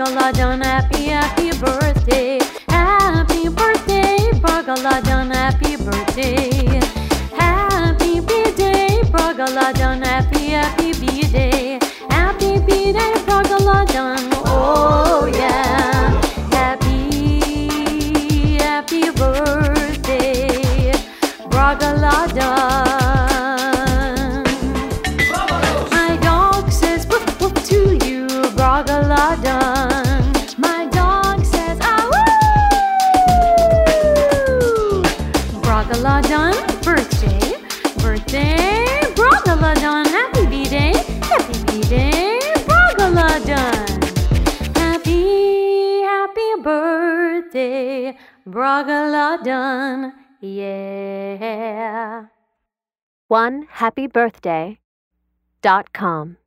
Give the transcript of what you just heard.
Bragaladon, happy birthday. Happy birthday, Bragaladon, happy birthday. Happy B-day, Bragaladon, happy B-day. Happy B-day, Bragaladon, oh yeah. Happy birthday, Bragaladon. My dog says woof woof to you, Bragaladon. My dog says ah woo. Bragaladon, birthday, Bragaladon, happy B-day, Bragaladon. Happy birthday, Bragaladon, yeah. OneHappyBirthday.com